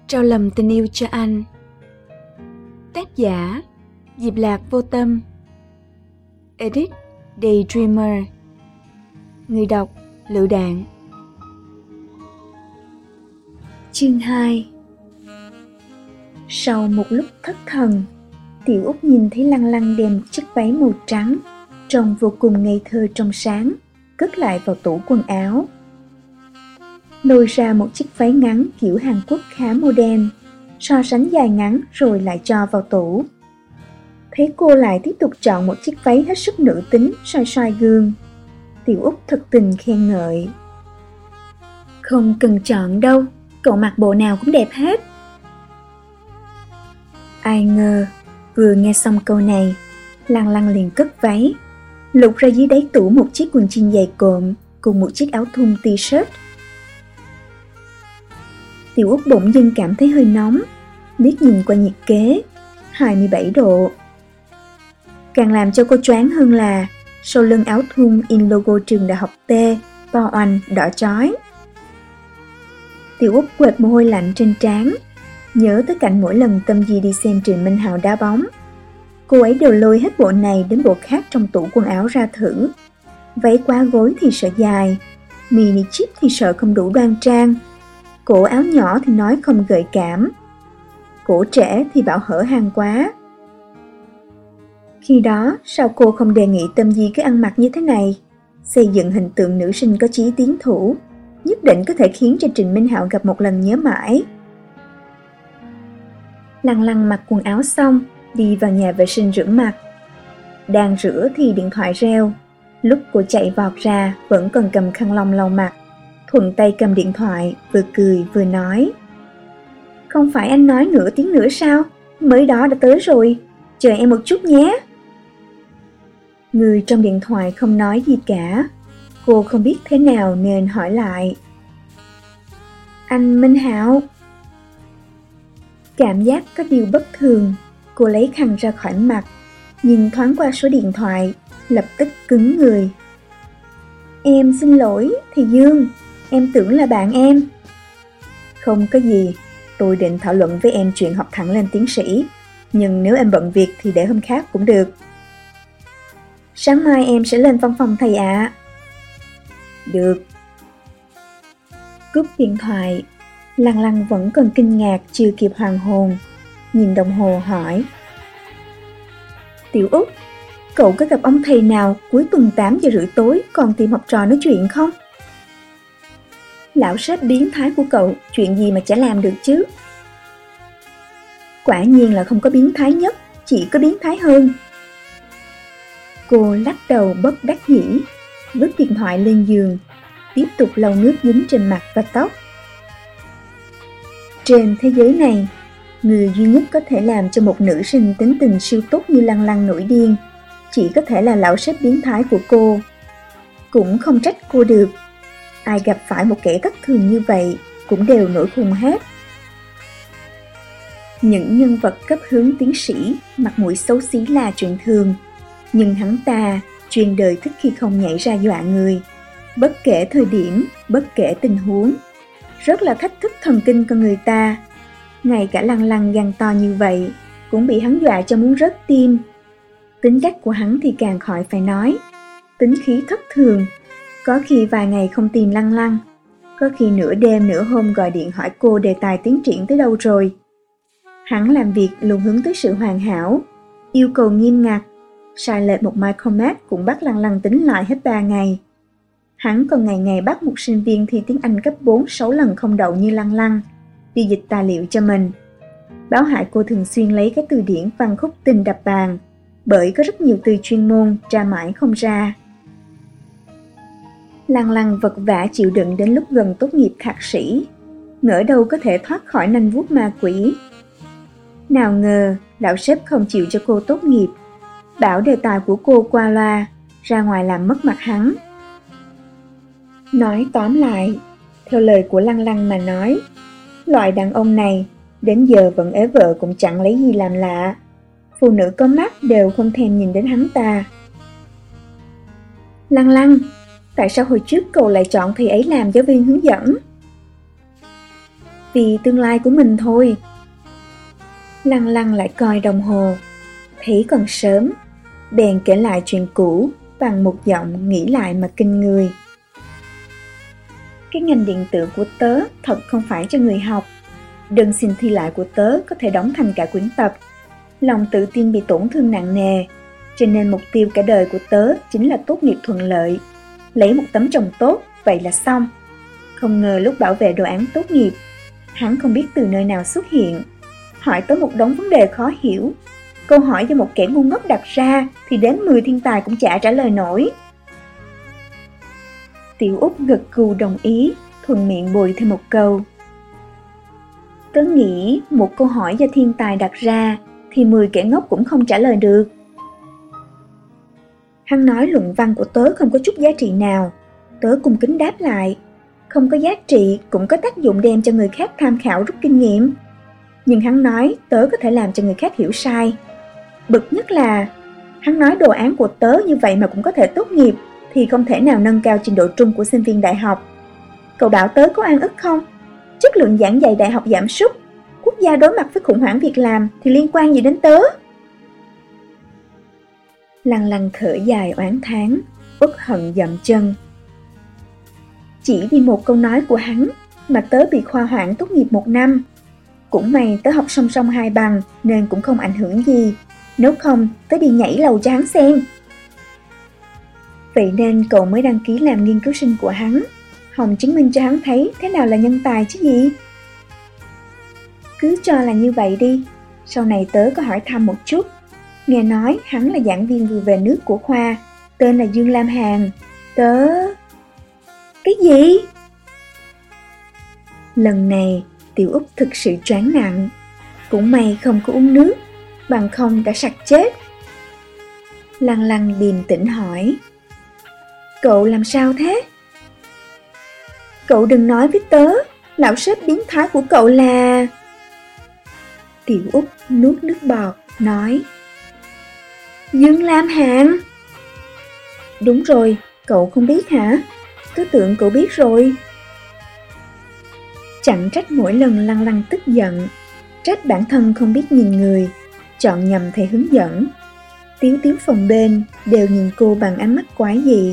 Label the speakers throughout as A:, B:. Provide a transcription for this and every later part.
A: Trao lầm tình yêu cho anh. Tác giả Diệp Lạc Vô Tâm. Edit Daydreamer. Người đọc Lựu Đạn. Chương 2. Sau một lúc thất thần, Tiểu Út nhìn thấy Lăng Lăng đem một chiếc váy màu trắng trông vô cùng ngây thơ trong sáng cất lại vào tủ quần áo. Lôi ra một chiếc váy ngắn kiểu Hàn Quốc khá modern, so sánh dài ngắn rồi lại cho vào tủ. Thấy cô lại tiếp tục chọn một chiếc váy hết sức nữ tính, soi soi gương, Tiểu Út thật tình khen ngợi. Không cần chọn đâu, cậu mặc bộ nào cũng đẹp hết. Ai ngờ, vừa nghe xong câu này, Lăng Lăng liền cất váy, lục ra dưới đáy tủ một chiếc quần jean dày cộm cùng một chiếc áo thun t-shirt. Tiểu Út bỗng dưng cảm thấy hơi nóng, liếc nhìn qua nhiệt kế, 27 độ. Càng làm cho cô choáng hơn là sau lưng áo thun in logo trường đại học T, to oanh, đỏ chói. Tiểu Út quệt mồ hôi lạnh trên trán, nhớ tới cảnh mỗi lần Tâm Di đi xem Trịnh Minh Hạo đá bóng, cô ấy đều lôi hết bộ này đến bộ khác trong tủ quần áo ra thử. Váy quá gối thì sợ dài, mini chip thì sợ không đủ đoan trang, cổ áo nhỏ thì nói không gợi cảm, cổ trễ thì bảo hở hang quá. Khi đó sao cô không đề nghị Tâm Di cứ ăn mặc như thế này, xây dựng hình tượng nữ sinh có chí tiến thủ, nhất định có thể khiến cho Trịnh Minh Hạo gặp một lần nhớ mãi. Lăng Lăng mặc quần áo xong, đi vào nhà vệ sinh rửa mặt. Đang rửa thì điện thoại reo. Lúc cô chạy vọt ra vẫn còn cầm khăn lông lau mặt, thuận tay cầm điện thoại, vừa cười vừa nói. Không phải anh nói nửa tiếng nữa sao? Mới đó đã tới rồi, chờ em một chút nhé. Người trong điện thoại không nói gì cả. Cô không biết thế nào nên hỏi lại. Anh Minh Hạo. Cảm giác có điều bất thường, cô lấy khăn ra khỏi mặt, nhìn thoáng qua số điện thoại, lập tức cứng người. Em xin lỗi, thầy Dương, em tưởng là bạn em. Không có gì, tôi định thảo luận với em chuyện học thẳng lên tiến sĩ, nhưng nếu em bận việc thì để hôm khác cũng được. Sáng mai em sẽ lên văn phòng thầy ạ. Được. Cúp điện thoại, Lăng Lăng vẫn còn kinh ngạc chưa kịp hoàn hồn, nhìn đồng hồ hỏi. Tiểu Út, cậu có gặp ông thầy nào cuối tuần 8 giờ rưỡi tối còn tìm học trò nói chuyện không? Lão sếp biến thái của cậu, chuyện gì mà chả làm được chứ? Quả nhiên là không có biến thái nhất, chỉ có biến thái hơn. Cô lắc đầu bất đắc dĩ, vứt điện thoại lên giường, tiếp tục lau nước dính trên mặt và tóc. Trên thế giới này, người duy nhất có thể làm cho một nữ sinh tính tình siêu tốt như Lăng Lăng nổi điên chỉ có thể là lão sếp biến thái của cô. Cũng không trách cô được, ai gặp phải một kẻ thất thường như vậy cũng đều nổi khùng hết. Những nhân vật cấp hướng tiến sĩ mặt mũi xấu xí là chuyện thường, nhưng hắn ta chuyên đời thích khi không nhảy ra dọa người, bất kể thời điểm, bất kể tình huống, rất là thách thức thần kinh con người ta. Ngay cả Lăng Lăng gan to như vậy cũng bị hắn dọa cho muốn rớt tim. Tính cách của hắn thì càng khỏi phải nói, tính khí thất thường, có khi vài ngày không tìm Lăng Lăng, có khi nửa đêm nửa hôm gọi điện hỏi cô đề tài tiến triển tới đâu rồi. Hắn làm việc luôn hướng tới sự hoàn hảo, yêu cầu nghiêm ngặt, sai lệch một micromet cũng bắt Lăng Lăng tính lại hết 3 ngày. Hắn còn ngày ngày bắt một sinh viên thi tiếng Anh cấp 4-6 lần không đậu như Lăng Lăng đi dịch tài liệu cho mình. Báo hại cô thường xuyên lấy cái từ điển văn khúc tình đập bàn, bởi có rất nhiều từ chuyên môn tra mãi không ra. Lăng Lăng vật vã chịu đựng đến lúc gần tốt nghiệp thạc sĩ, ngỡ đâu có thể thoát khỏi nanh vuốt ma quỷ. Nào ngờ lão sếp không chịu cho cô tốt nghiệp, bảo đề tài của cô qua loa, ra ngoài làm mất mặt hắn. Nói tóm lại, theo lời của Lăng Lăng mà nói, loại đàn ông này đến giờ vẫn ế vợ cũng chẳng lấy gì làm lạ. Phụ nữ có mắt đều không thèm nhìn đến hắn ta. Lăng Lăng, tại sao hồi trước cậu lại chọn thầy ấy làm giáo viên hướng dẫn? vì tương lai của mình thôi. Lăng Lăng lại coi đồng hồ, thấy còn sớm, bèn kể lại chuyện cũ bằng một giọng nghĩ lại mà kinh người. Cái ngành điện tử của tớ thật không phải cho người học. Đơn xin thi lại của tớ có thể đóng thành cả quyển tập. Lòng tự tin bị tổn thương nặng nề, cho nên mục tiêu cả đời của tớ chính là tốt nghiệp thuận lợi. Lấy một tấm chồng tốt, vậy là xong. Không ngờ lúc bảo vệ đồ án tốt nghiệp, hắn không biết từ nơi nào xuất hiện, hỏi tới một đống vấn đề khó hiểu. Câu hỏi do một kẻ ngu ngốc đặt ra thì đến 10 thiên tài cũng chả trả lời nổi. Tiểu Úc gật gù đồng ý, thuận miệng bồi thêm một câu. Tớ nghĩ một câu hỏi do thiên tài đặt ra thì 10 kẻ ngốc cũng không trả lời được. Hắn nói luận văn của tớ không có chút giá trị nào. Tớ cung kính đáp lại. Không có giá trị cũng có tác dụng đem cho người khác tham khảo rút kinh nghiệm. Nhưng hắn nói tớ có thể làm cho người khác hiểu sai. Bực nhất là hắn nói đồ án của tớ như vậy mà cũng có thể tốt nghiệp thì không thể nào nâng cao trình độ trung của sinh viên đại học. Cậu bảo tớ có oan ức không? Chất lượng giảng dạy đại học giảm sút, quốc gia đối mặt với khủng hoảng việc làm thì liên quan gì đến tớ? Lăng Lăng thở dài oán thán, uất hận dậm chân. Chỉ vì một câu nói của hắn mà tớ bị khoa hoãn tốt nghiệp 1 năm. Cũng may tớ học song song 2 bằng nên cũng không ảnh hưởng gì. Nếu không, tớ đi nhảy lầu cho hắn xem. Vậy nên cậu mới đăng ký làm nghiên cứu sinh của hắn, hòng chứng minh cho hắn thấy thế nào là nhân tài chứ gì. Cứ cho là như vậy đi. Sau này tớ có hỏi thăm một chút. Nghe nói hắn là giảng viên vừa về nước của khoa, tên là Dương Lam Hàn. Tớ... Cái gì? Lần này Tiểu Úc thực sự choáng nặng. Cũng may không có uống nước, bằng không đã sặc chết. Lăng Lăng điềm tĩnh hỏi. Cậu làm sao thế? Cậu đừng nói với tớ, lão sếp biến thái của cậu là... Tiểu Úc nuốt nước bọt, nói. Dương Lam Hàn. Đúng rồi, cậu không biết hả? Tớ tưởng cậu biết rồi. Chẳng trách mỗi lần Lăng Lăng tức giận, trách bản thân không biết nhìn người, chọn nhầm thầy hướng dẫn. Tiếu Tiếu phòng bên đều nhìn cô bằng ánh mắt quái dị.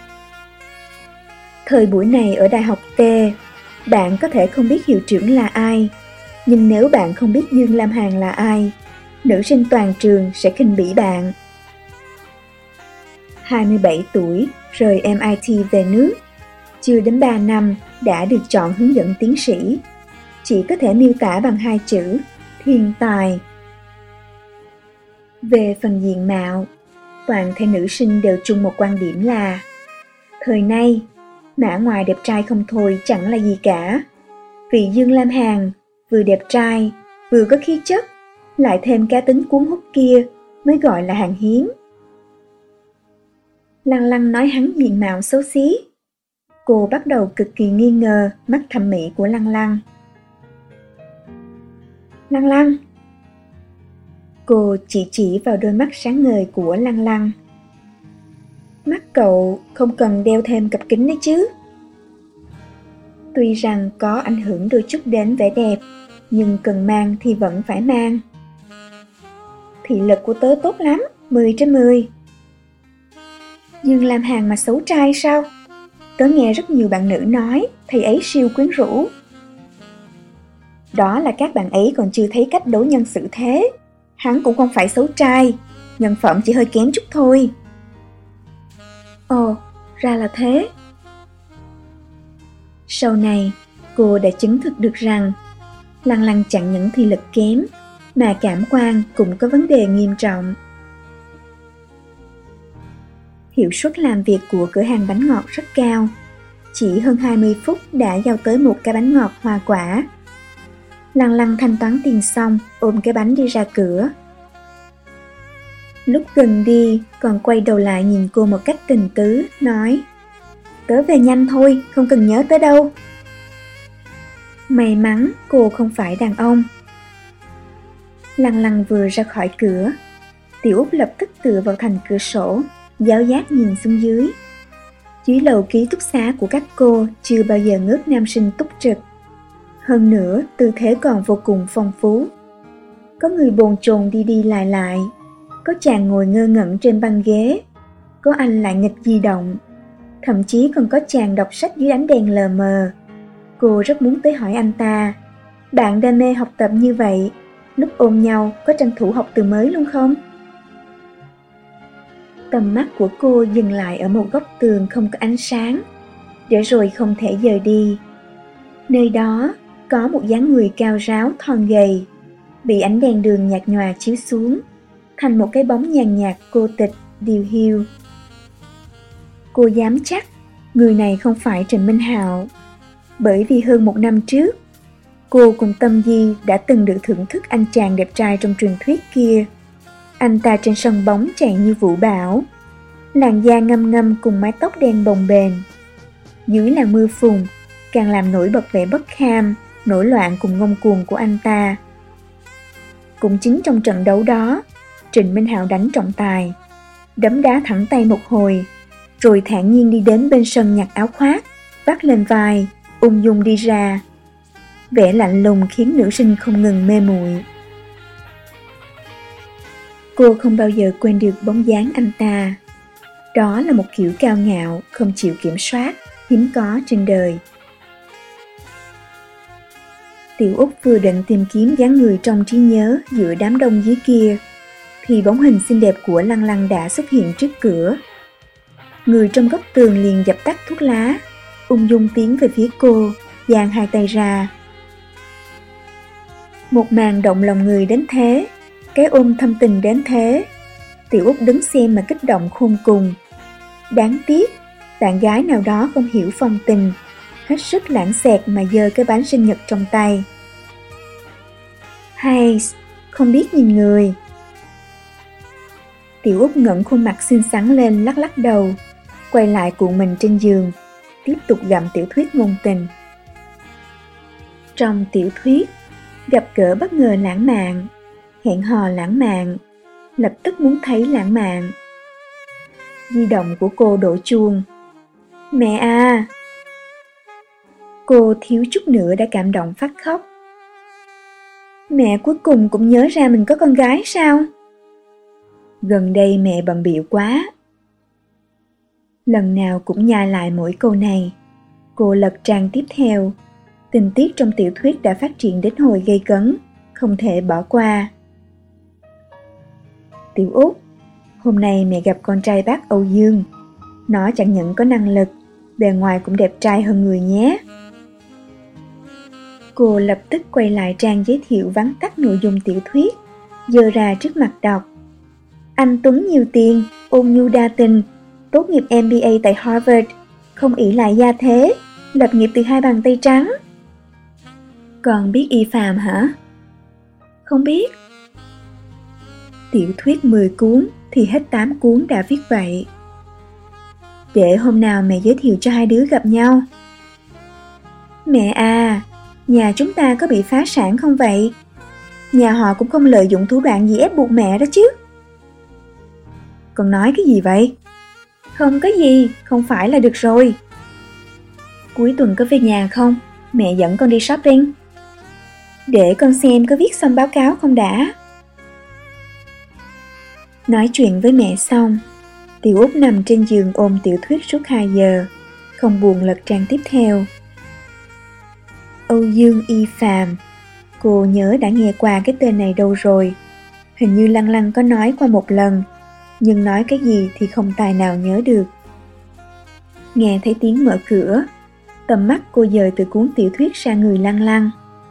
A: Thời buổi này ở Đại học T, bạn có thể không biết hiệu trưởng là ai, nhưng nếu bạn không biết Dương Lam Hàn là ai, nữ sinh toàn trường sẽ khinh bỉ bạn. 27 tuổi, rời MIT về nước, chưa đến 3 năm đã được chọn hướng dẫn tiến sĩ. Chỉ có thể miêu tả bằng 2 chữ, thiên tài. Về phần diện mạo, toàn thể nữ sinh đều chung một quan điểm là thời nay, mã ngoài đẹp trai không thôi chẳng là gì cả. Vì Dương Lam Hàn vừa đẹp trai, vừa có khí chất, lại thêm cá tính cuốn hút kia mới gọi là hàng hiếm. Lăng Lăng nói hắn diện mạo xấu xí. Cô bắt đầu cực kỳ nghi ngờ mắt thẩm mỹ của Lăng Lăng. Lăng Lăng. Cô chỉ vào đôi mắt sáng ngời của Lăng Lăng. Mắt cậu không cần đeo thêm cặp kính đấy chứ. Tuy rằng có ảnh hưởng đôi chút đến vẻ đẹp, nhưng cần mang thì vẫn phải mang. Thị lực của tớ tốt lắm, 10/10. Dương Lam Hàn mà xấu trai sao? Tớ nghe rất nhiều bạn nữ nói thầy ấy siêu quyến rũ. Đó là các bạn ấy còn chưa thấy cách đối nhân xử thế. Hắn cũng không phải xấu trai, nhân phẩm chỉ hơi kém chút thôi. Ồ, ra là thế. Sau này, cô đã chứng thực được rằng Lăng Lăng chẳng những thị lực kém, mà cảm quan cũng có vấn đề nghiêm trọng. Hiệu suất làm việc của cửa hàng bánh ngọt rất cao. Chỉ hơn 20 phút đã giao tới một cái bánh ngọt hoa quả. Lăng Lăng thanh toán tiền xong, ôm cái bánh đi ra cửa. Lúc gần đi, còn quay đầu lại nhìn cô một cách tình tứ, nói: Tớ về nhanh thôi, không cần nhớ tới đâu. May mắn cô không phải đàn ông. Lăng Lăng vừa ra khỏi cửa, Tiểu Úc lập tức tựa vào thành cửa sổ, giáo giác nhìn xuống dưới. Dưới lầu ký túc xá của các cô chưa bao giờ ngớt nam sinh túc trực. Hơn nữa, tư thế còn vô cùng phong phú. Có người bồn chồn đi đi lại lại, có chàng ngồi ngơ ngẩn trên băng ghế, có anh lại nghịch di động, thậm chí còn có chàng đọc sách dưới ánh đèn lờ mờ. Cô rất muốn tới hỏi anh ta, bạn đam mê học tập như vậy, lúc ôm nhau có tranh thủ học từ mới luôn không? Tầm mắt của cô dừng lại ở một góc tường không có ánh sáng, để rồi không thể rời đi. Nơi đó có một dáng người cao ráo thon gầy, bị ánh đèn đường nhạt nhòa chiếu xuống, thành một cái bóng nhàn nhạt cô tịch, điều hiu. Cô dám chắc người này không phải Trịnh Minh Hạo, bởi vì hơn 1 năm trước, cô cùng Tâm Di đã từng được thưởng thức anh chàng đẹp trai trong truyền thuyết kia. Anh ta trên sân bóng chạy như vũ bão, làn da ngăm ngăm cùng mái tóc đen bồng bềnh. Dưới làn mưa phùn, càng làm nổi bật vẻ bất kham, nổi loạn cùng ngông cuồng của anh ta. Cũng chính trong trận đấu đó, Trịnh Minh Hạo đánh trọng tài, đấm đá thẳng tay một hồi, rồi thản nhiên đi đến bên sân nhặt áo khoác, vác lên vai, ung dung đi ra. Vẻ lạnh lùng khiến nữ sinh không ngừng mê muội. Cô không bao giờ quên được bóng dáng anh ta. Đó là một kiểu cao ngạo, không chịu kiểm soát, hiếm có trên đời. Tiểu Úc vừa định tìm kiếm dáng người trong trí nhớ giữa đám đông dưới kia, thì bóng hình xinh đẹp của Lăng Lăng đã xuất hiện trước cửa. Người trong góc tường liền dập tắt thuốc lá, ung dung tiến về phía cô, dang hai tay ra. Một màn động lòng người đến thế, cái ôm thâm tình đến thế, Tiểu Úc đứng xem mà kích động khôn cùng. Đáng tiếc, bạn gái nào đó không hiểu phong tình, hết sức lãng xẹt mà giơ cái bánh sinh nhật trong tay. Hay, không biết nhìn người. Tiểu Úc ngẩng khuôn mặt xinh xắn lên, lắc lắc đầu, quay lại cuộn mình trên giường, tiếp tục gặm tiểu thuyết ngôn tình. Trong tiểu thuyết, gặp gỡ bất ngờ lãng mạn, hẹn hò lãng mạn, lập tức muốn thấy lãng mạn. Di động của cô đổ chuông. Mẹ à! Cô thiếu chút nữa đã cảm động phát khóc. Mẹ cuối cùng cũng nhớ ra mình có con gái sao? Gần đây mẹ bận bịu quá. Lần nào cũng nhai lại mỗi câu này. Cô lật trang tiếp theo. Tình tiết trong tiểu thuyết đã phát triển đến hồi gây cấn, không thể bỏ qua. Tiểu Út, hôm nay mẹ gặp con trai bác Âu Dương. Nó chẳng những có năng lực, bề ngoài cũng đẹp trai hơn người nhé. Cô lập tức quay lại trang giới thiệu vắn tắt nội dung tiểu thuyết, giơ ra trước mặt đọc. Anh Tuấn nhiều tiền, ôn nhu đa tình, tốt nghiệp MBA tại Harvard, không ỷ lại gia thế, lập nghiệp từ 2 bàn tay trắng. Còn biết Y Phạm hả? Không biết. Tiểu thuyết 10 cuốn thì hết 8 cuốn đã viết vậy. Để hôm nào mẹ giới thiệu cho hai đứa gặp nhau. Mẹ à, nhà chúng ta có bị phá sản không vậy? Nhà họ cũng không lợi dụng thủ đoạn gì ép buộc mẹ đó chứ. Con nói cái gì vậy? Không có gì, không phải là được rồi. Cuối tuần có về nhà không? Mẹ dẫn con đi shopping. Để con xem có viết xong báo cáo không đã. Nói chuyện với mẹ xong, Tiểu Út nằm trên giường ôm tiểu thuyết suốt 2 giờ, không buồn lật trang tiếp theo. Âu Dương Y Phạm. Cô nhớ đã nghe qua cái tên này đâu rồi. Hình như Lăng Lăng có nói qua một lần, nhưng nói cái gì thì không tài nào nhớ được. Nghe thấy tiếng mở cửa, tầm mắt cô dời từ cuốn tiểu thuyết sang người Lăng Lăng.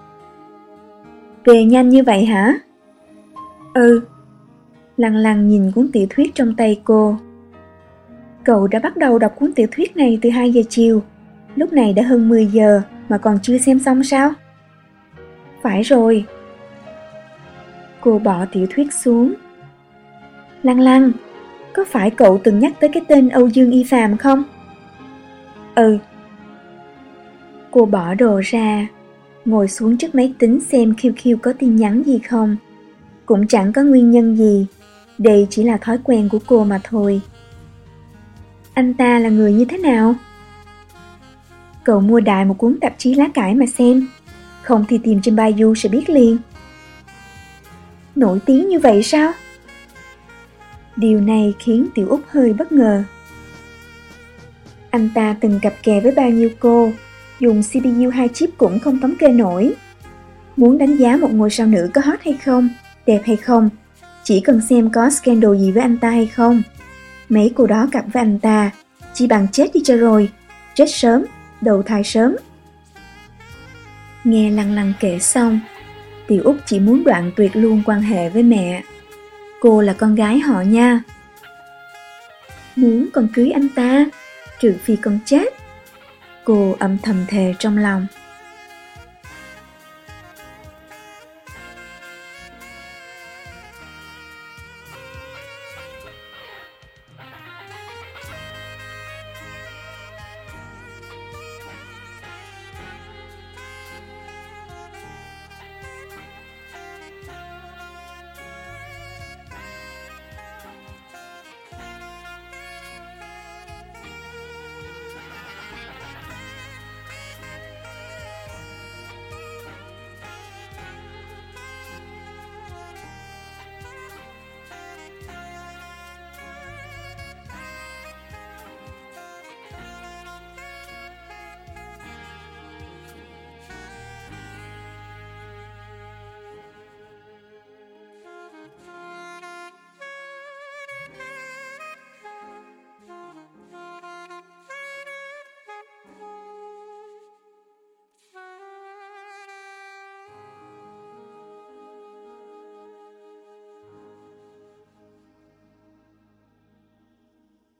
A: Về nhanh như vậy hả? Ừ. Lăng Lăng nhìn cuốn tiểu thuyết trong tay cô. Cậu đã bắt đầu đọc cuốn tiểu thuyết này từ 2 giờ chiều. Lúc này đã hơn 10 giờ mà còn chưa xem xong sao? Phải rồi. Cô bỏ tiểu thuyết xuống. Lăng Lăng, có phải cậu từng nhắc tới cái tên Âu Dương Y Phạm không? Ừ. Cô bỏ đồ ra, ngồi xuống trước máy tính xem QQ có tin nhắn gì không. Cũng chẳng có nguyên nhân gì, đây chỉ là thói quen của cô mà thôi. Anh ta là người như thế nào? Cậu mua đại một cuốn tạp chí lá cải mà xem. Không thì tìm trên Baidu sẽ biết liền. Nổi tiếng như vậy sao? Điều này khiến Tiểu Úc hơi bất ngờ. Anh ta từng cặp kè với bao nhiêu cô, dùng CPU 2 chip cũng không thống kê nổi. Muốn đánh giá một ngôi sao nữ có hot hay không, đẹp hay không, chỉ cần xem có scandal gì với anh ta hay không. Mấy cô đó cặp với anh ta, chỉ bằng chết đi cho rồi, chết sớm, đầu thai sớm. Nghe lăng lăng kể xong, Tiểu Úc chỉ muốn đoạn tuyệt luôn quan hệ với mẹ. Cô là con gái họ nha. Muốn con cưới anh ta, trừ phi con chết. Cô âm thầm thề trong lòng.